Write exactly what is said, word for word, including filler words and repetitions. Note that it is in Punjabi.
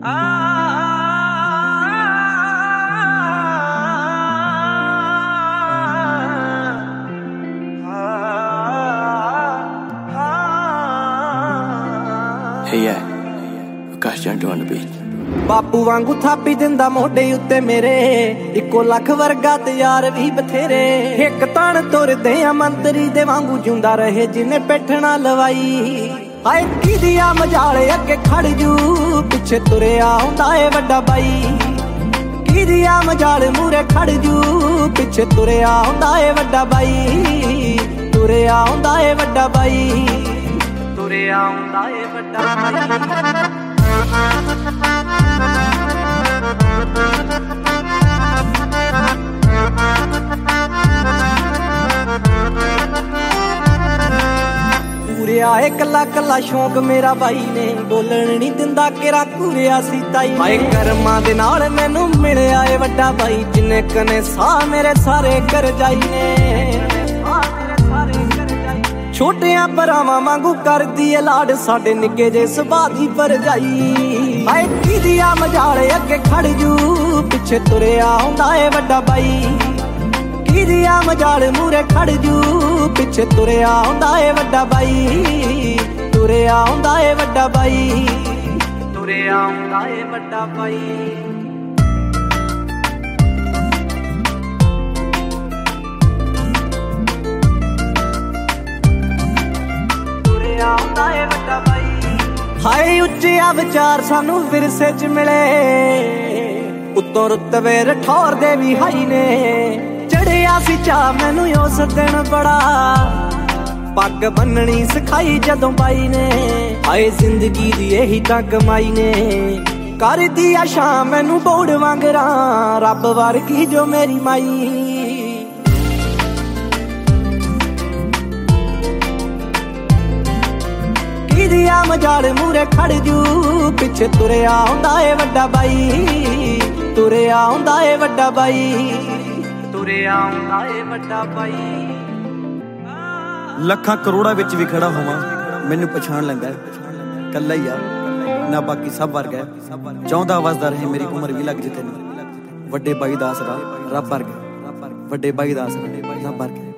Hey yeah, Akash Junto on the beat. ਬਾਪੂ ਵਾਂਗੂ ਥਾਪੀ ਦਿੰਦਾ ਮੋਢੇ ਉੱਤੇ ਮੇਰੇ, ਇੱਕੋ ਲੱਖ ਵਰਗਾ ਤੇ ਯਾਰ ਵੀ ਬਥੇਰੇ। ਇੱਕ ਤਣ ਤੁਰਦੇ ਆ ਮੰਤਰੀ ਦੇ ਵਾਂਗੂ ਜਿਉਂਦਾ ਰਹੇ ਜਿਨੇ ਪੈਠਣਾ ਲਵਾਈ। ਹਾਏ ਕਿਹਦੀ ਆ ਮਜਾਲੇ ਅੱਗੇ ਖੜ ਜੂ, ਪਿੱਛੇ ਤੁਰਿਆ ਹੁੰਦਾ ਏ ਵੱਡਾ ਬਾਈ। ਕਿਹਦੀ ਆ ਮਜਾਲ ਮੂਰੇ ਖੜ ਜੂ, ਪਿੱਛੇ ਤੁਰਿਆ ਹੁੰਦਾ ਏ ਵੱਡਾ ਬਾਈ। ਤੁਰਿਆ ਹੁੰਦਾ ਏ ਵੱਡਾ ਬਾਈ, ਤੁਰਿਆ ਹੁੰਦਾ ਏ ਵੱਡਾ ਬਾਈ। ਪੂਰਿਆ ਏ ਕੱਲਾ ਕੱਲਾ ਸ਼ੌਂਕ ਮੇਰਾ ਬਾਈ ਨੇ, ਬੋਲਣ ਨੀ ਦਿੰਦਾ ਕਿਰਾ ਘੂਰਿਆ ਸੀ ਤਾਈ। ਹਾਏ ਕਰਮਾਂ ਦੇ ਨਾਲ ਮੈਨੂੰ ਮਿਲਿਆ ਏ ਵੱਡਾ ਬਾਈ, ਜਿੰਨੇ ਕਨੇ ਸਾਹ ਮੇਰੇ ਸਾਰੇ ਕਰ ਜਾਈ ਨੇ। ਛੋਟਿਆਂ ਭਰਾਵਾਂ ਵਾਂਗੂ ਕਰਦੀ ਏ ਲਾਡ, ਸਾਡੇ ਨਿੱਕੇ ਜੇ ਸੁਭਾਅ ਦੀ ਭਰਜਾਈ। ਹਾਏ ਕਿਹਦੀ ਆ ਮਜਾਲੇ ਅੱਗੇ ਖੜ ਜੂ, ਪਿੱਛੇ ਤੁਰਿਆ ਹੁੰਦਾ ਏ ਵੱਡਾ ਬਾਈ। ਕਿਹਦੀ ਆ ਮਜਾਲ ਮੂਰੇ ਖੜ ਜੂ, ਪਿੱਛੇ ਤੁਰਿਆ ਹੁੰਦਾ ਏ ਵੱਡਾ ਬਾਈ। ਤੁਰਿਆ ਹੁੰਦਾ ਏ ਵੱਡਾ ਬਾਈ, ਤੁਰਿਆ ਹੁੰਦਾ ਏ ਵੱਡਾ ਬਾਈ। ਹਾਏ ਉੱਚਿਆ ਵਿਚਾਰ ਸਾਨੂੰ ਵਿਰਸੇ ਚ ਮਿਲੇ, ਉੱਤੋਂ ਰੁਤਬੇ ਰਠੌਰ ਦੇ ਵੀ ਹਾਈ ਨੇ। ਚੜਿਆ ਸੀ ਚਾਹ ਮੈਨੂੰ ਉਸ ਦਿਨ ਬੜਾ, ਪੱਗ ਬੰਨਣੀ ਸਿਖਾਈ ਜਦੋਂ ਬਾਈ ਨੇ। ਹਾਏ ਜ਼ਿੰਦਗੀ ਦੀ ਇਹੀ ਤਾਂ ਕਮਾਈ ਨੇ, ਕਰਦੀ ਆ ਸ਼ਾਮ ਮੈਨੂੰ ਬੋੜ ਵਾਂਗਰਾਂ, ਰੱਬ ਵਰਗੀ ਜੋ ਮੇਰੀ ਮਾਈ। ਕਿਹਦੀ ਆ ਮਜਾਲ ਮੂਰੇ ਖੜ ਜੂ, ਪਿੱਛੇ ਤੁਰਿਆ ਹੁੰਦਾ ਏ ਵੱਡਾ ਬਾਈ। ਤੁਰਿਆ ਹੁੰਦਾ ਏ ਵੱਡਾ ਬਾਈ, ਤੁਰਿਆ ਹੁੰਦਾ ਏ ਵੱਡਾ ਬਾਈ। ਲੱਖਾਂ ਕਰੋੜਾਂ ਵਿੱਚ ਵੀ ਖੜਾ ਹੋਵਾਂ, ਮੈਨੂੰ ਪਛਾਣ ਲੈਂਦਾ ਕੱਲਾ ਹੀ ਆ ਨਾ, ਬਾਕੀ ਸਭ ਵਰਗਾ। ਚਾਹੁੰਦਾ ਵਸਦਾ ਰਹੇ ਮੇਰੀ ਉਮਰ ਵੀ ਲੱਗ ਜੇ ਤੈਨੂੰ, ਵੱਡੇ ਬਾਈ ਦਾ ਆਸਰਾ ਰੱਬ ਵਰਗਾ। ਵੱਡੇ ਬਾਈ ਦਾ ਆਸਰਾ ਰੱਬ ਵਰਗਾ।